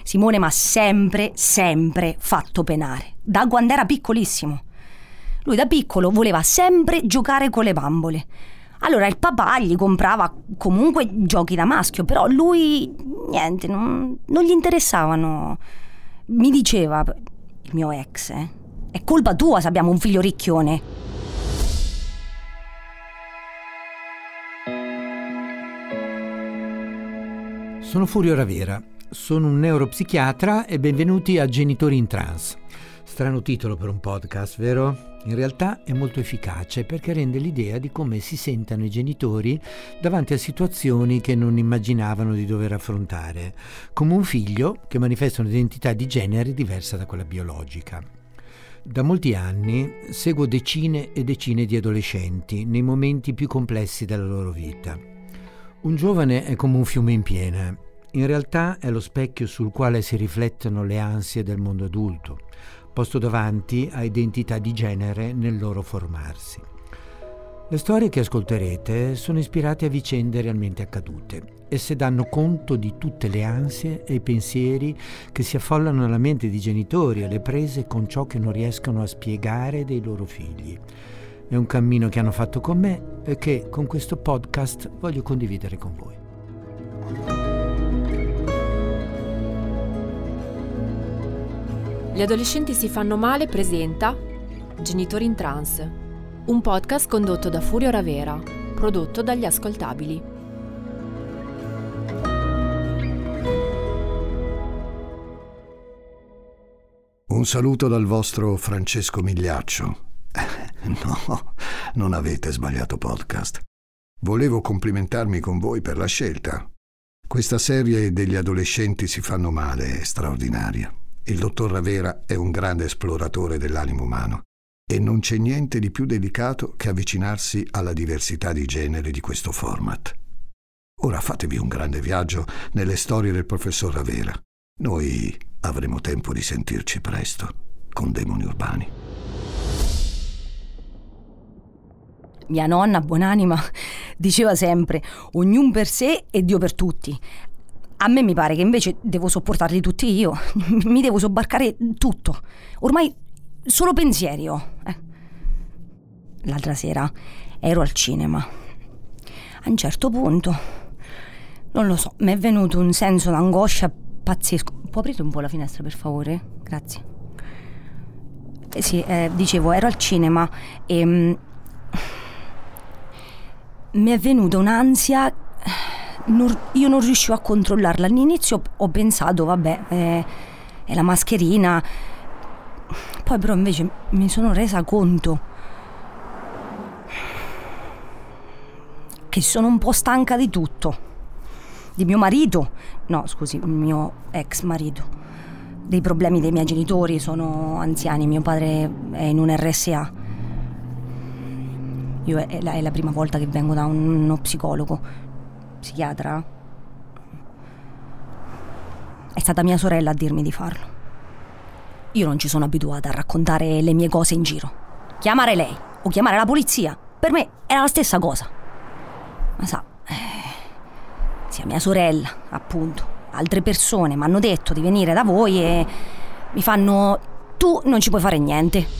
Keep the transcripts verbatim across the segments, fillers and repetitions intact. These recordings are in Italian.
Simone m'ha sempre, sempre fatto penare, da quando era piccolissimo. Lui da piccolo voleva sempre giocare con le bambole. Allora il papà gli comprava comunque giochi da maschio, però lui niente, non, non gli interessavano. Mi diceva, il mio ex, eh, è colpa tua se abbiamo un figlio ricchione. Sono Furio Ravera, sono un neuropsichiatra e benvenuti a Genitori in Trance. Strano titolo per un podcast, vero? In realtà è molto efficace perché rende l'idea di come si sentano i genitori davanti a situazioni che non immaginavano di dover affrontare, come un figlio che manifesta un'identità di genere diversa da quella biologica. Da molti anni seguo decine e decine di adolescenti nei momenti più complessi della loro vita. Un giovane è come un fiume in piena. In realtà è lo specchio sul quale si riflettono le ansie del mondo adulto, posto davanti a identità di genere nel loro formarsi. Le storie che ascolterete sono ispirate a vicende realmente accadute. Esse danno conto di tutte le ansie e i pensieri che si affollano nella mente di genitori alle prese con ciò che non riescono a spiegare dei loro figli. È un cammino che hanno fatto con me e che con questo podcast voglio condividere con voi. Gli adolescenti si fanno male presenta Genitori in Trance, un podcast condotto da Furio Ravera, prodotto dagli Ascoltabili. Un saluto dal vostro Francesco Migliaccio. No, non avete sbagliato podcast. Volevo complimentarmi con voi per la scelta. Questa serie degli adolescenti si fanno male è straordinaria. Il dottor Ravera è un grande esploratore dell'animo umano e non c'è niente di più delicato che avvicinarsi alla diversità di genere di questo format. Ora fatevi un grande viaggio nelle storie del professor Ravera. Noi avremo tempo di sentirci presto con Demoni Urbani. Mia nonna, buonanima, diceva sempre ognuno per sé e Dio per tutti. A me mi pare che invece devo sopportarli tutti io, mi devo sobbarcare tutto. Ormai solo pensieri ho. Eh. L'altra sera ero al cinema. A un certo punto, non lo so, mi è venuto un senso d'angoscia pazzesco. Può aprire un po' la finestra per favore? Grazie. Eh sì, eh, dicevo, ero al cinema e mh, mi è venuta un'ansia. Non, io non riuscivo a controllarla. All'inizio ho pensato vabbè è, è la mascherina, poi però invece mi sono resa conto che sono un po' stanca di tutto, di mio marito, no scusi, il mio ex marito, dei problemi dei miei genitori, sono anziani, mio padre è in un R S A, io è la, è la prima volta che vengo da uno psicologo psichiatra. È stata mia sorella a dirmi di farlo. Io non ci sono abituata a raccontare le mie cose in giro. Chiamare lei o chiamare la polizia per me era la stessa cosa. Ma sa, eh, sia mia sorella, appunto, altre persone mi hanno detto di venire da voi e mi fanno: tu non ci puoi fare niente.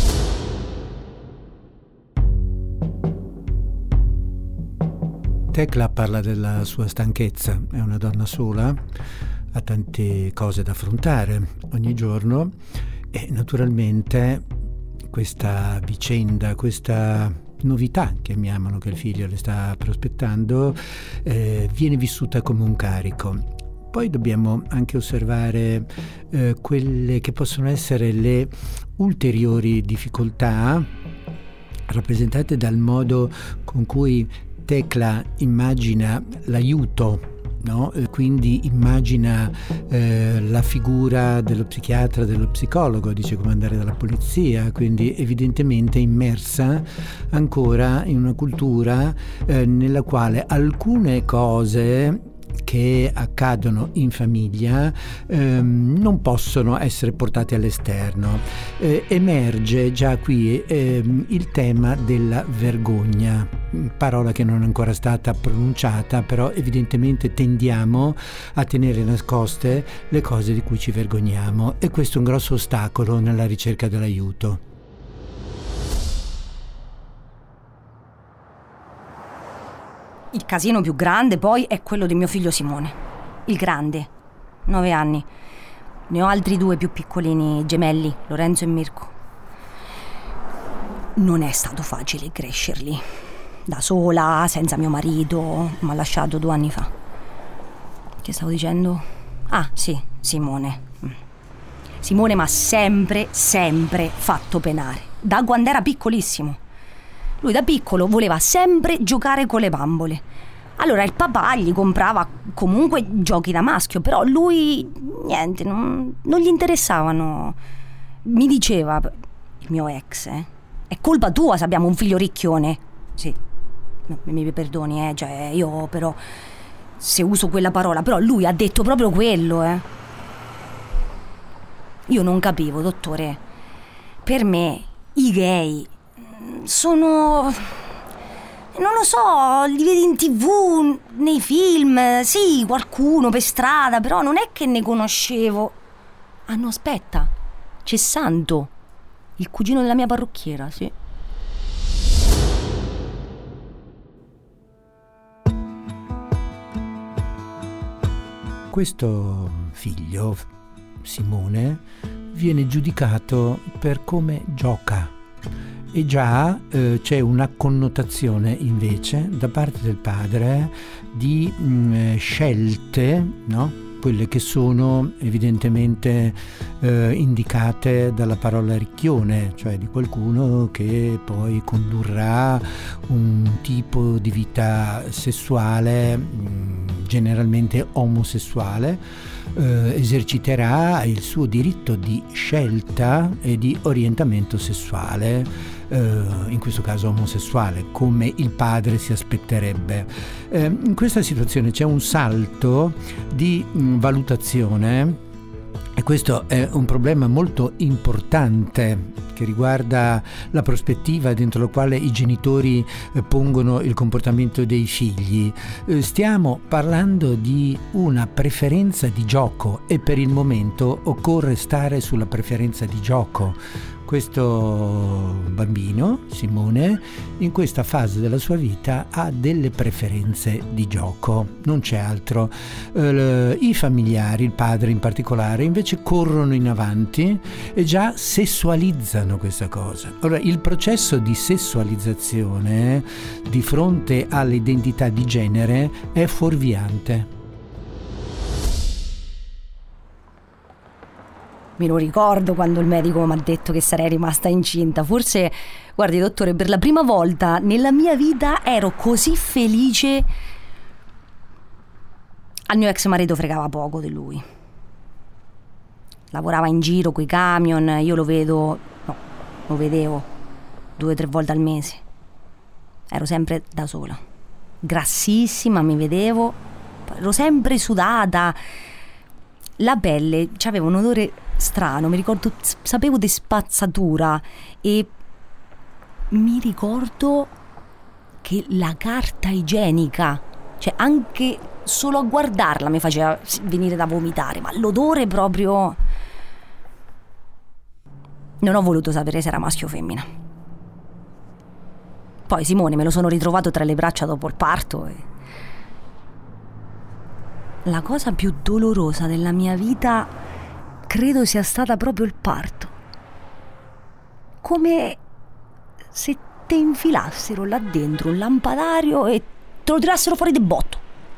Tecla parla della sua stanchezza, è una donna sola, ha tante cose da affrontare ogni giorno e naturalmente questa vicenda, questa novità, chiamiamolo, che il figlio le sta prospettando, eh, viene vissuta come un carico. Poi dobbiamo anche osservare eh, quelle che possono essere le ulteriori difficoltà rappresentate dal modo con cui Tecla immagina l'aiuto, no? Quindi immagina eh, la figura dello psichiatra, dello psicologo, dice come andare dalla polizia, quindi evidentemente immersa ancora in una cultura eh, nella quale alcune cose che accadono in famiglia ehm, non possono essere portate all'esterno. Eh, emerge già qui ehm, il tema della vergogna. parola che non è ancora stata pronunciata, però evidentemente tendiamo a tenere nascoste le cose di cui ci vergogniamo, e questo è un grosso ostacolo nella ricerca dell'aiuto. Il casino più grande poi è quello di mio figlio Simone, il grande, nove anni. Ne ho altri due più piccolini, gemelli, Lorenzo e Mirko. Non è stato facile crescerli. Da sola, senza mio marito, mi ha lasciato due anni fa. Che stavo dicendo? Ah, sì, Simone. Simone mi ha sempre, sempre fatto penare, da quando era piccolissimo. Lui da piccolo voleva sempre giocare con le bambole. Allora il papà gli comprava comunque giochi da maschio, però lui niente, non, non gli interessavano. Mi diceva, il mio ex, eh, è colpa tua se abbiamo un figlio ricchione. Sì, no, mi perdoni, eh, cioè io però, se uso quella parola, però lui ha detto proprio quello, eh. Io non capivo, dottore. Per me i gay sono... non lo so, li vedi in tv, nei film, sì, qualcuno per strada, però non è che ne conoscevo. Ah no, aspetta, c'è Santo, il cugino della mia parrucchiera, sì. Questo figlio, Simone, viene giudicato per come gioca. E già eh, c'è una connotazione invece da parte del padre di mh, scelte, no? Quelle che sono evidentemente eh, indicate dalla parola ricchione, cioè di qualcuno che poi condurrà un tipo di vita sessuale mh, generalmente omosessuale, eh, eserciterà il suo diritto di scelta e di orientamento sessuale, in questo caso omosessuale, come il padre si aspetterebbe. Eh, in questa situazione c'è un salto di mh, valutazione, e questo è un problema molto importante che riguarda la prospettiva dentro la quale i genitori eh, pongono il comportamento dei figli. Eh, stiamo parlando di una preferenza di gioco e per il momento occorre stare sulla preferenza di gioco. Questo bambino, Simone, in questa fase della sua vita ha delle preferenze di gioco, non c'è altro. Eh, I familiari, il padre in particolare, invece corrono in avanti e già sessualizzano questa cosa. Ora, il processo di sessualizzazione di fronte all'identità di genere è fuorviante. Me lo ricordo quando il medico mi ha detto che sarei rimasta incinta. Forse, guardi dottore, per la prima volta nella mia vita ero così felice. Al mio ex marito fregava poco di lui. Lavorava in giro coi camion, io lo vedo, no, lo vedevo due o tre volte al mese. Ero sempre da sola, grassissima, mi vedevo, ero sempre sudata. La pelle c'aveva un odore strano, mi ricordo, sapevo di spazzatura, e mi ricordo che la carta igienica, cioè anche solo a guardarla mi faceva venire da vomitare, ma l'odore proprio... Non ho voluto sapere se era maschio o femmina. Poi Simone me lo sono ritrovato tra le braccia dopo il parto e... La cosa più dolorosa della mia vita credo sia stata proprio il parto. Come se te infilassero là dentro un lampadario e te lo tirassero fuori di botto.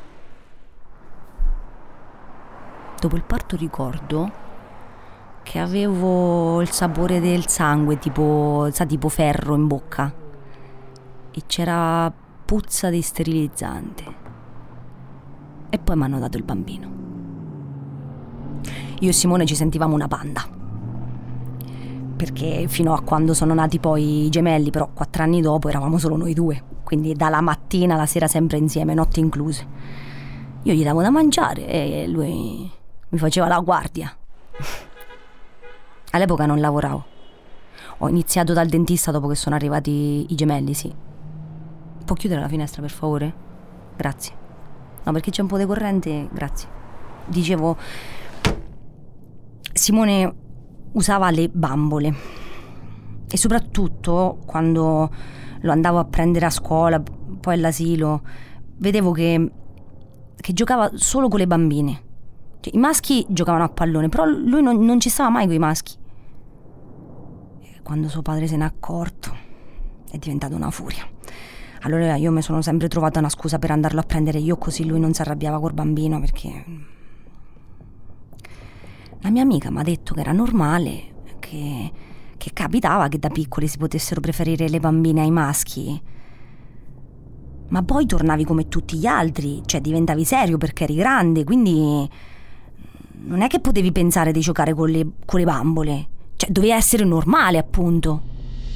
Dopo il parto ricordo che avevo il sapore del sangue, tipo, sa, tipo ferro in bocca, e c'era puzza di sterilizzante. E poi mi hanno dato il bambino. Io e Simone ci sentivamo una banda, perché fino a quando sono nati poi i gemelli, però quattro anni dopo eravamo solo noi due, quindi dalla mattina alla sera sempre insieme, notti incluse. Io gli davo da mangiare e lui mi faceva la guardia. All'epoca non lavoravo, ho iniziato dal dentista dopo che sono arrivati i gemelli, sì. Può chiudere la finestra, per favore? Grazie. No, perché c'è un po' di corrente, grazie. Dicevo, Simone usava le bambole e soprattutto quando lo andavo a prendere a scuola, poi all'asilo, vedevo che, che giocava solo con le bambine. Cioè, i maschi giocavano a pallone, però lui non, non ci stava mai con i maschi. E quando suo padre se n'è accorto è diventata una furia. Allora io mi sono sempre trovata una scusa per andarlo a prendere io, così lui non si arrabbiava col bambino, perché la mia amica mi ha detto che era normale, che, che capitava che da piccoli si potessero preferire le bambine ai maschi. Ma poi tornavi come tutti gli altri, cioè diventavi serio perché eri grande, quindi non è che potevi pensare di giocare con le, con le bambole, cioè dovevi essere normale, appunto.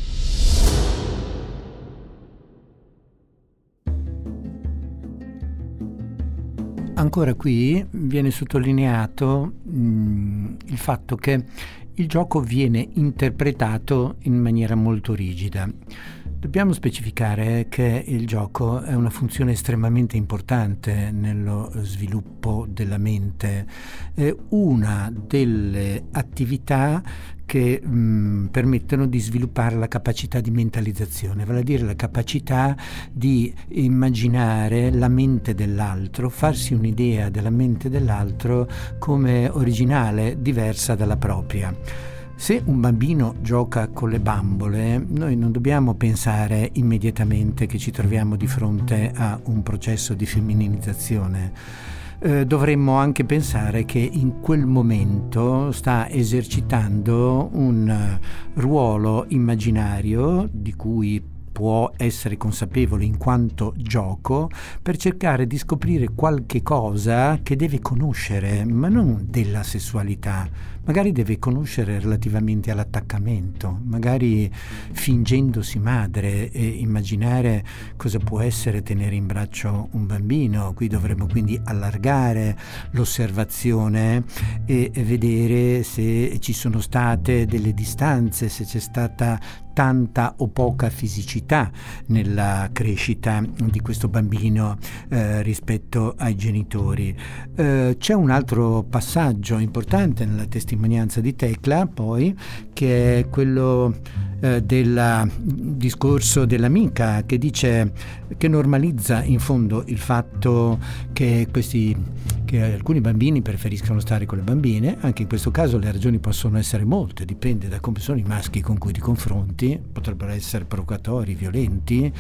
Ancora qui viene sottolineato mh, il fatto che il gioco viene interpretato in maniera molto rigida. Dobbiamo specificare che il gioco è una funzione estremamente importante nello sviluppo della mente, è una delle attività che mh, permettono di sviluppare la capacità di mentalizzazione, vale a dire la capacità di immaginare la mente dell'altro, farsi un'idea della mente dell'altro come originale, diversa dalla propria. Se un bambino gioca con le bambole, noi non dobbiamo pensare immediatamente che ci troviamo di fronte a un processo di femminilizzazione. Eh, dovremmo anche pensare che in quel momento sta esercitando un ruolo immaginario di cui può essere consapevole in quanto gioco, per cercare di scoprire qualche cosa che deve conoscere, ma non della sessualità, magari deve conoscere relativamente all'attaccamento, magari fingendosi madre e immaginare cosa può essere tenere in braccio un bambino. Qui dovremmo quindi allargare l'osservazione e vedere se ci sono state delle distanze, se c'è stata tanta o poca fisicità nella crescita di questo bambino eh, rispetto ai genitori. Eh, c'è un altro passaggio importante nella testimonianza di Tecla, poi, che è quello eh, del discorso dell'amica, che dice che normalizza in fondo il fatto che questi che alcuni bambini preferiscono stare con le bambine. Anche in questo caso le ragioni possono essere molte, dipende da come sono i maschi con cui ti confronti, potrebbero essere provocatori, violenti,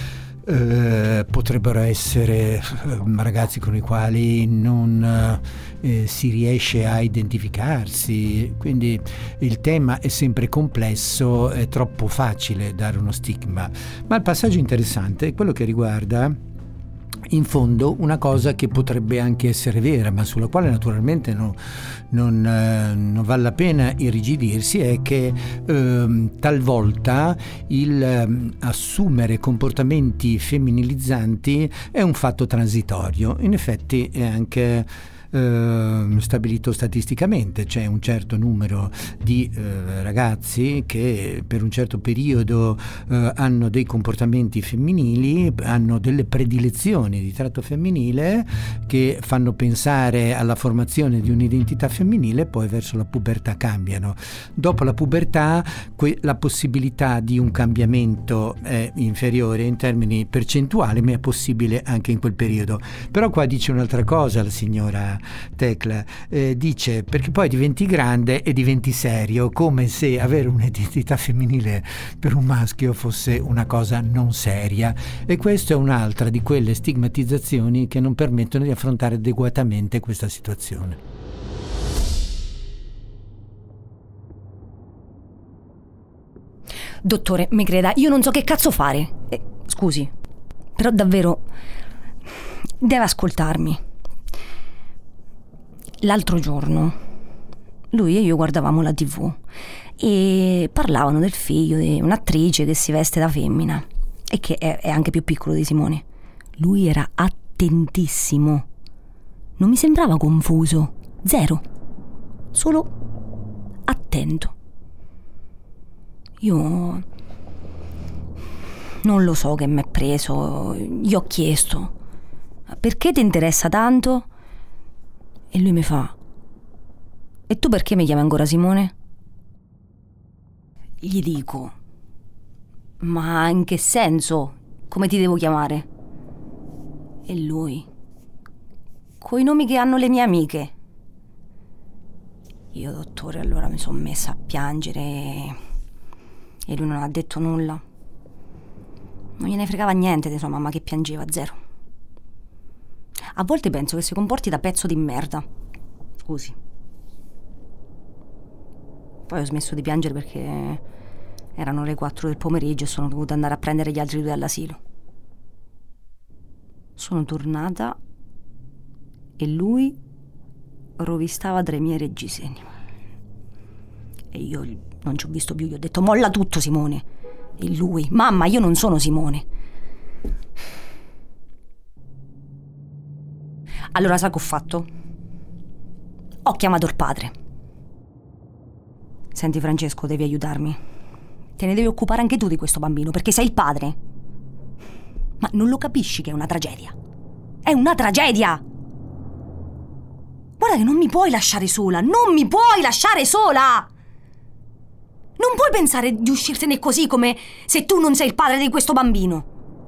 eh, potrebbero essere eh, ragazzi con i quali non eh, si riesce a identificarsi, quindi il tema è sempre complesso, è troppo facile dare uno stigma. Ma il passaggio interessante è quello che riguarda in fondo una cosa che potrebbe anche essere vera, ma sulla quale naturalmente no, non, eh, non vale la pena irrigidirsi, è che eh, talvolta il eh, assumere comportamenti femminilizzanti è un fatto transitorio. In effetti è anche Uh, stabilito statisticamente. C'è un certo numero di uh, ragazzi che per un certo periodo uh, hanno dei comportamenti femminili, hanno delle predilezioni di tratto femminile che fanno pensare alla formazione di un'identità femminile, poi verso la pubertà cambiano. Dopo la pubertà que- la possibilità di un cambiamento è inferiore in termini percentuali, ma è possibile anche in quel periodo. Però qua dice un'altra cosa la signora Tecla, eh, dice perché poi diventi grande e diventi serio, come se avere un'identità femminile per un maschio fosse una cosa non seria, e questa è un'altra di quelle stigmatizzazioni che non permettono di affrontare adeguatamente questa situazione. Dottore, mi creda, io non so che cazzo fare. Eh, scusi, però davvero deve ascoltarmi. L'altro giorno lui e io guardavamo la tivù e parlavano del figlio di un'attrice che si veste da femmina e che è, è anche più piccolo di Simone. Lui era attentissimo, non mi sembrava confuso, zero, solo attento. Io Non lo so che mi è preso. Gli ho chiesto: perché ti interessa tanto? E lui mi fa: e tu perché mi chiami ancora Simone? Gli dico: ma in che senso? Come ti devo chiamare? E lui: coi nomi che hanno le mie amiche. Io, dottore, allora mi sono messa a piangere e lui non ha detto nulla. Non gliene fregava niente di sua mamma che piangeva, zero. A volte penso che si comporti da pezzo di merda. Scusi. Poi ho smesso di piangere perché erano le quattro del pomeriggio e sono dovuta andare a prendere gli altri due all'asilo. Sono tornata e lui rovistava tra i miei reggiseni. E io non ci ho visto più, gli ho detto: molla tutto, Simone. E lui: mamma, io non sono Simone. Allora sai che ho fatto? Ho chiamato il padre. Senti Francesco, devi aiutarmi. Te ne devi occupare anche tu di questo bambino, perché sei il padre. Ma non lo capisci che è una tragedia? È una tragedia! Guarda che non mi puoi lasciare sola, non mi puoi lasciare sola! Non puoi pensare di uscirtene così, come se tu non sei il padre di questo bambino.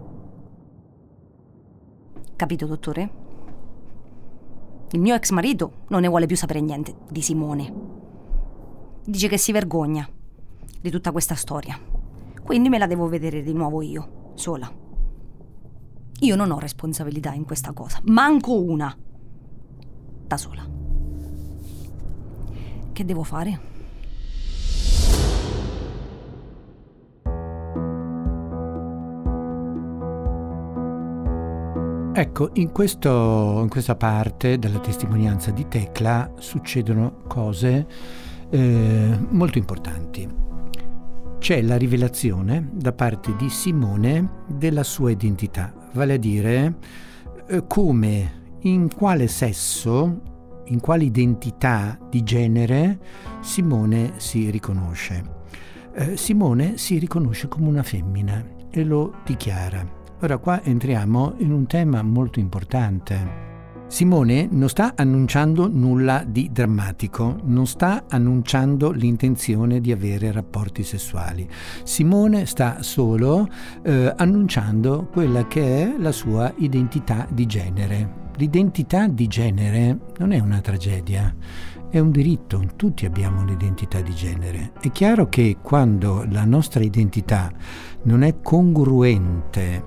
Capito, dottore? Il mio ex marito non ne vuole più sapere niente di Simone. Dice che si vergogna di tutta questa storia. Quindi me la devo vedere di nuovo io, sola. Io non ho responsabilità in questa cosa, manco una. Da sola. Che devo fare? Ecco, in, questo, in questa parte della testimonianza di Tecla succedono cose eh, molto importanti. C'è la rivelazione da parte di Simone della sua identità, vale a dire eh, come, in quale sesso, in quale identità di genere Simone si riconosce. Eh, Simone si riconosce come una femmina e lo dichiara. Ora qua entriamo in un tema molto importante. Simone non sta annunciando nulla di drammatico, non sta annunciando l'intenzione di avere rapporti sessuali. Simone sta solo eh, annunciando quella che è la sua identità di genere. L'identità di genere non è una tragedia, è un diritto, tutti abbiamo un'identità di genere. È chiaro che quando la nostra identità non è congruente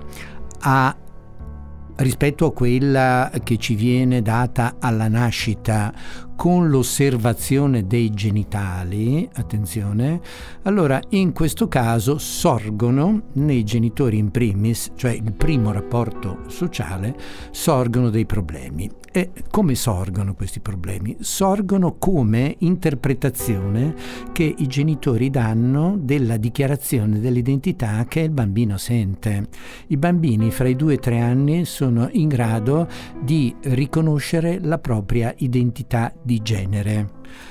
a rispetto a quella che ci viene data alla nascita con l'osservazione dei genitali, attenzione, allora in questo caso sorgono nei genitori in primis, cioè il primo rapporto sociale, sorgono dei problemi. E come sorgono questi problemi? Sorgono come interpretazione che i genitori danno della dichiarazione dell'identità che il bambino sente. I bambini fra i due e tre anni sono in grado di riconoscere la propria identità di genere.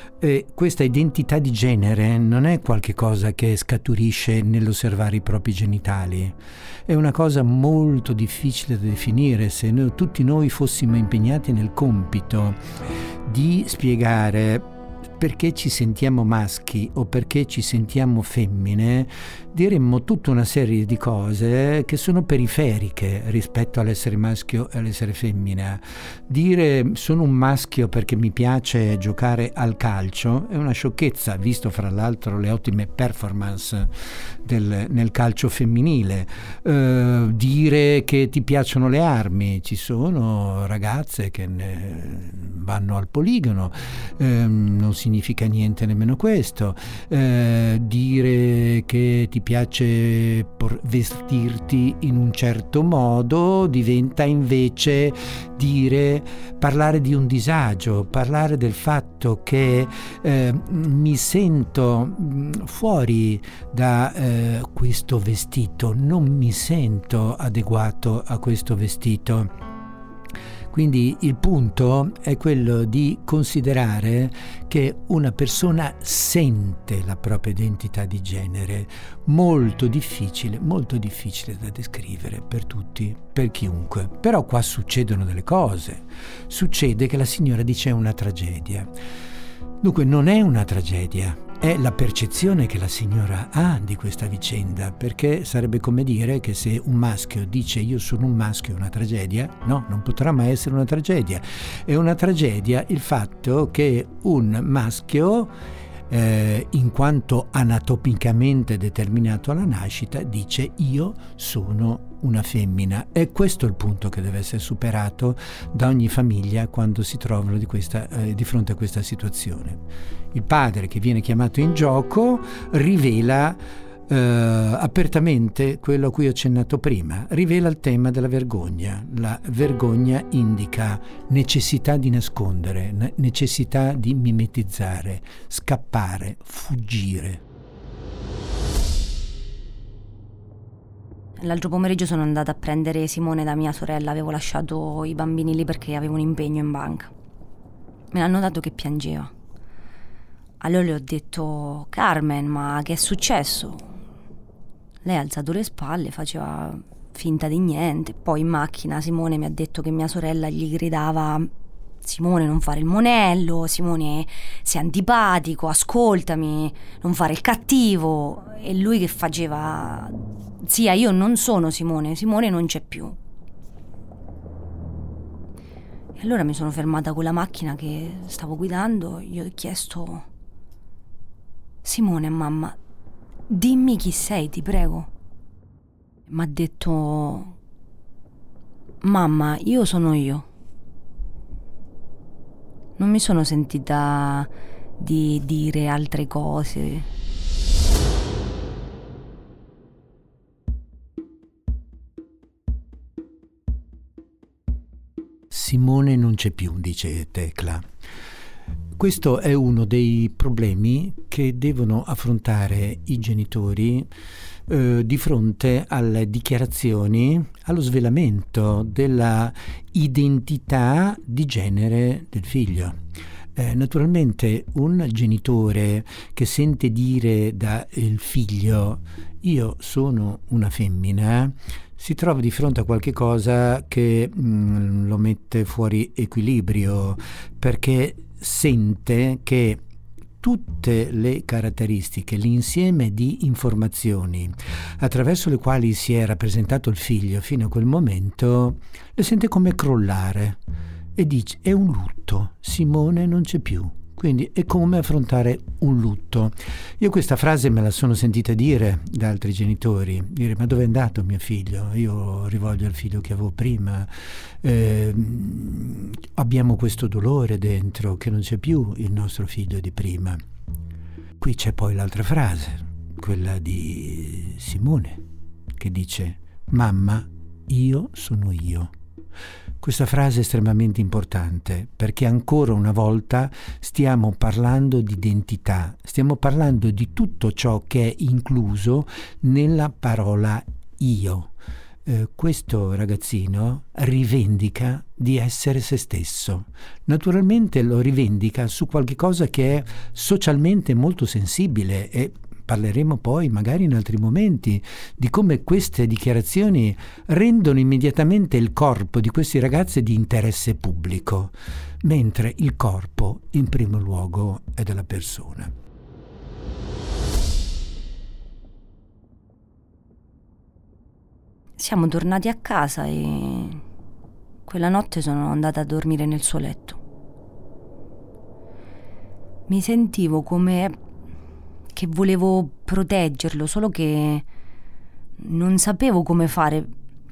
E questa identità di genere non è qualche cosa che scaturisce nell'osservare i propri genitali, è una cosa molto difficile da definire. Se noi, tutti noi fossimo impegnati nel compito di spiegare perché ci sentiamo maschi o perché ci sentiamo femmine, diremmo tutta una serie di cose che sono periferiche rispetto all'essere maschio e all'essere femmina. Dire sono un maschio perché mi piace giocare al calcio è una sciocchezza, visto fra l'altro le ottime performance del, nel calcio femminile. Uh, dire che ti piacciono le armi, ci sono ragazze che ne vanno al poligono, uh, non significa niente nemmeno questo. Uh, dire che ti piace por- vestirti in un certo modo diventa invece dire, parlare di un disagio, parlare del fatto che eh, mi sento fuori da eh, questo vestito, non mi sento adeguato a questo vestito. Quindi il punto è quello di considerare che una persona sente la propria identità di genere, molto difficile, molto difficile da descrivere per tutti, per chiunque. Però qua succedono delle cose. Succede che la signora dice è una tragedia. Dunque non è una tragedia, è la percezione che la signora ha di questa vicenda, perché sarebbe come dire che se un maschio dice io sono un maschio è una tragedia. No, non potrà mai essere una tragedia. È una tragedia il fatto che un maschio, eh, in quanto anatomicamente determinato alla nascita, dice io sono una femmina. E questo è il punto che deve essere superato da ogni famiglia quando si trovano di, questa, eh, di fronte a questa situazione. Il padre che viene chiamato in gioco rivela eh, apertamente quello a cui ho accennato prima, rivela il tema della vergogna. La vergogna indica necessità di nascondere, necessità di mimetizzare, scappare, fuggire. L'altro pomeriggio sono andata a prendere Simone da mia sorella, avevo lasciato i bambini lì perché avevo un impegno in banca. Me l'hanno dato che piangeva. Allora le ho detto: Carmen, ma che è successo? Lei ha alzato le spalle, faceva finta di niente. Poi in macchina Simone mi ha detto che mia sorella gli gridava: Simone, non fare il monello, Simone sei antipatico, ascoltami, non fare il cattivo. E lui che faceva: zia, io non sono Simone, Simone non c'è più. E allora mi sono fermata con la macchina che stavo guidando, gli ho chiesto: Simone, mamma, dimmi chi sei, ti prego. Mi ha detto: mamma, io sono io. Non mi sono sentita di dire altre cose. Simone non c'è più, dice Tecla. Questo è uno dei problemi che devono affrontare i genitori eh, di fronte alle dichiarazioni, allo svelamento della identità di genere del figlio. Eh, naturalmente un genitore che sente dire dal figlio io sono una femmina si trova di fronte a qualche cosa che mh, lo mette fuori equilibrio, perché sente che tutte le caratteristiche, l'insieme di informazioni attraverso le quali si è rappresentato il figlio fino a quel momento, le sente come crollare e dice è un lutto, Simone non c'è più. Quindi è come affrontare un lutto. Io questa frase me la sono sentita dire da altri genitori, dire ma dove è andato mio figlio? Io rivoglio il figlio che avevo prima, eh, abbiamo questo dolore dentro che non c'è più il nostro figlio di prima. Qui c'è poi l'altra frase, quella di Simone, che dice mamma, io sono io. Questa frase è estremamente importante perché ancora una volta stiamo parlando di identità, stiamo parlando di tutto ciò che è incluso nella parola io. Eh, questo ragazzino rivendica di essere se stesso. Naturalmente lo rivendica su qualche cosa che è socialmente molto sensibile e parleremo poi magari in altri momenti di come queste dichiarazioni rendono immediatamente il corpo di questi ragazzi di interesse pubblico, mentre il corpo in primo luogo è della persona. Siamo tornati a casa e quella notte sono andata a dormire nel suo letto. Mi sentivo come che volevo proteggerlo, solo che non sapevo come fare.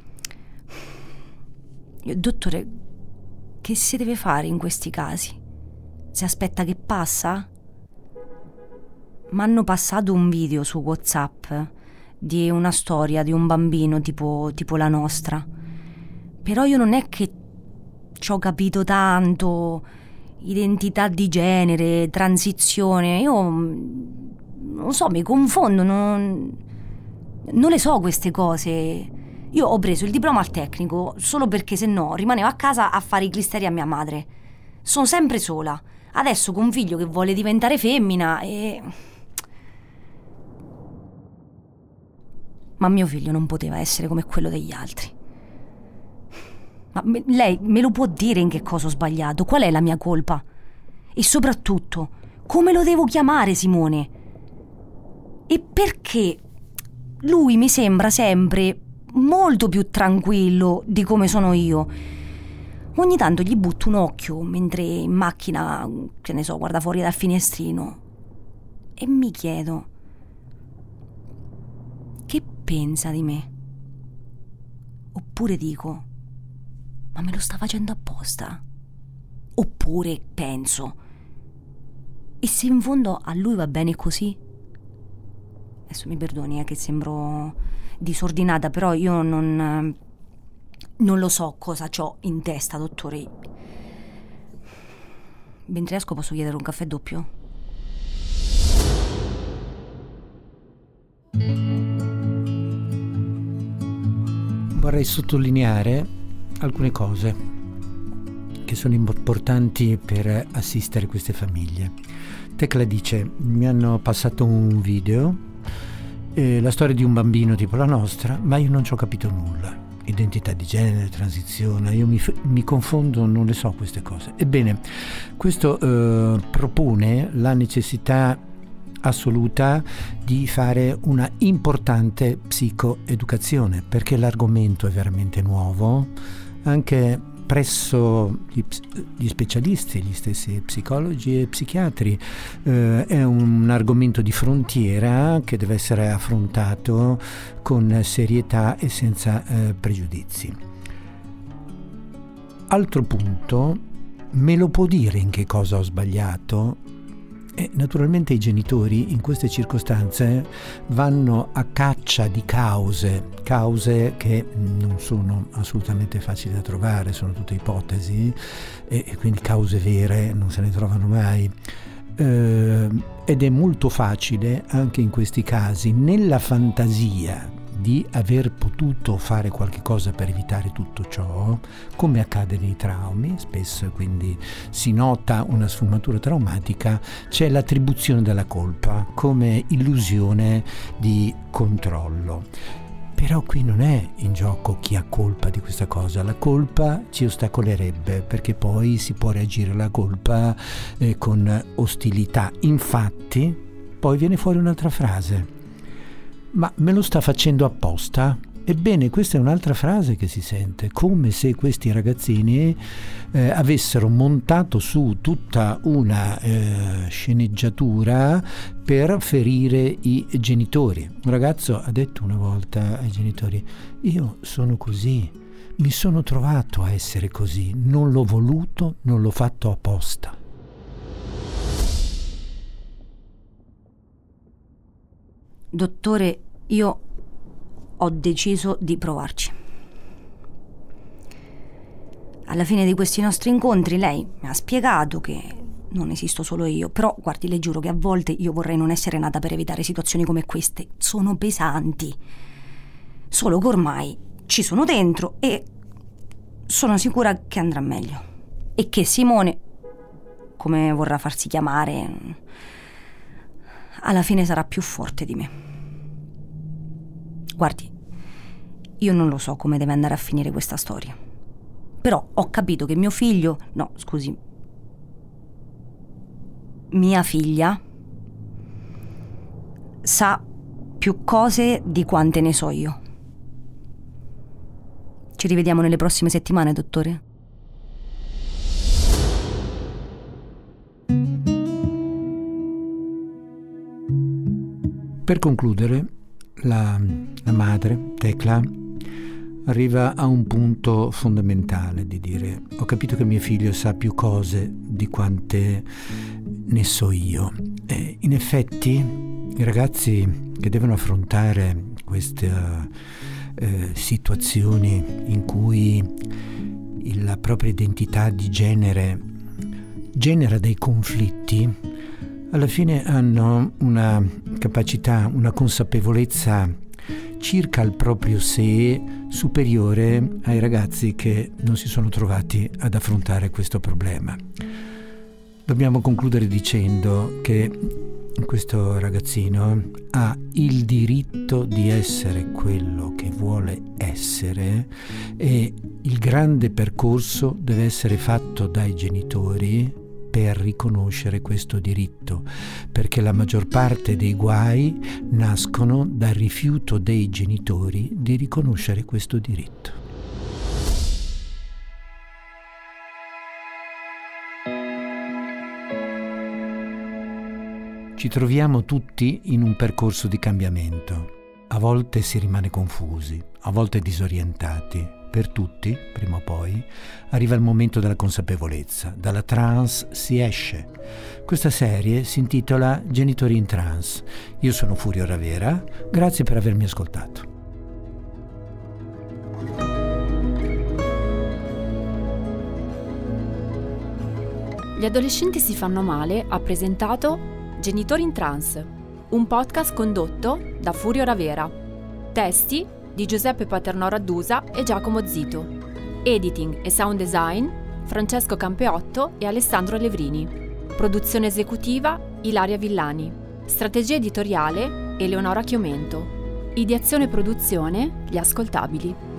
Dottore, che si deve fare in questi casi? Si aspetta che passa? M'hanno passato un video su WhatsApp di una storia di un bambino tipo, tipo la nostra. Però io non è che ci ho capito tanto, identità di genere, transizione, io non so, mi confondo, non, non le so queste cose. Io ho preso il diploma al tecnico solo perché se no rimanevo a casa a fare i clisteri a mia madre. Sono sempre sola. Adesso con un figlio che vuole diventare femmina e... Ma mio figlio non poteva essere come quello degli altri. Ma me, lei me lo può dire in che cosa ho sbagliato? Qual è la mia colpa? E soprattutto, come lo devo chiamare Simone? E perché lui mi sembra sempre molto più tranquillo di come sono io? Ogni tanto gli butto un occhio mentre in macchina, che ne so, guarda fuori dal finestrino e mi chiedo: che pensa di me? Oppure dico: ma me lo sta facendo apposta? Oppure penso: e se in fondo a lui va bene così? Adesso mi perdoni, è che sembro disordinata, però io non, non lo so cosa c'ho in testa, dottore. Mentre esco posso chiedere un caffè doppio? Vorrei sottolineare alcune cose che sono importanti per assistere queste famiglie. Tecla dice: mi hanno passato un video, eh, la storia di un bambino tipo la nostra, ma io non ci ho capito nulla. Identità di genere, transizione, io mi, mi confondo, non le so queste cose. Ebbene, questo eh, propone la necessità assoluta di fare una importante psicoeducazione, perché l'argomento è veramente nuovo, anche presso gli, gli specialisti, gli stessi psicologi e psichiatri. Eh, è un argomento di frontiera che deve essere affrontato con serietà e senza eh, pregiudizi. Altro punto: me lo può dire in che cosa ho sbagliato? E naturalmente i genitori in queste circostanze vanno a caccia di cause, cause che non sono assolutamente facili da trovare, sono tutte ipotesi e, e quindi cause vere non se ne trovano mai. Eh, ed è molto facile anche in questi casi, nella fantasia di aver potuto fare qualche cosa per evitare tutto ciò, come accade nei traumi, spesso quindi si nota una sfumatura traumatica, c'è l'attribuzione della colpa come illusione di controllo. Però qui non è in gioco chi ha colpa di questa cosa, la colpa ci ostacolerebbe, perché poi si può reagire alla colpa eh, con ostilità. Infatti poi viene fuori un'altra frase: ma me lo sta facendo apposta? Ebbene, questa è un'altra frase che si sente, come se questi ragazzini eh, avessero montato su tutta una eh, sceneggiatura per ferire i genitori. Un ragazzo ha detto una volta ai genitori: io sono così, mi sono trovato a essere così, non l'ho voluto, non l'ho fatto apposta. Dottore, io ho deciso di provarci. Alla fine di questi nostri incontri lei mi ha spiegato che non esisto solo io, però guardi, le giuro che a volte io vorrei non essere nata per evitare situazioni come queste. Sono pesanti. Solo che ormai ci sono dentro e sono sicura che andrà meglio. E che Simone, come vorrà farsi chiamare, alla fine sarà più forte di me. Guardi, io non lo so come deve andare a finire questa storia, però ho capito che mio figlio, no, scusi, mia figlia sa più cose di quante ne so io. Ci rivediamo nelle prossime settimane, dottore? Per concludere, la, la madre, Tecla, arriva a un punto fondamentale di dire: ho capito che mio figlio sa più cose di quante ne so io. E in effetti i ragazzi che devono affrontare queste eh, situazioni in cui la propria identità di genere genera dei conflitti, alla fine hanno una capacità, una consapevolezza circa il proprio sé superiore ai ragazzi che non si sono trovati ad affrontare questo problema. Dobbiamo concludere dicendo che questo ragazzino ha il diritto di essere quello che vuole essere e il grande percorso deve essere fatto dai genitori per riconoscere questo diritto, perché la maggior parte dei guai nascono dal rifiuto dei genitori di riconoscere questo diritto. Ci troviamo tutti in un percorso di cambiamento. A volte si rimane confusi, a volte disorientati. Per tutti, prima o poi, arriva il momento della consapevolezza. Dalla trance si esce. Questa serie si intitola Genitori in Trance. Io sono Furio Ravera, grazie per avermi ascoltato. Gli adolescenti si fanno male ha presentato Genitori in Trance, un podcast condotto da Furio Ravera. Testi di Giuseppe Paternò Raddusa e Giacomo Zito. Editing e sound design Francesco Campeotto e Alessandro Levrini. Produzione esecutiva Ilaria Villani. Strategia editoriale Eleonora Chiomento. Ideazione e produzione Gli Ascoltabili.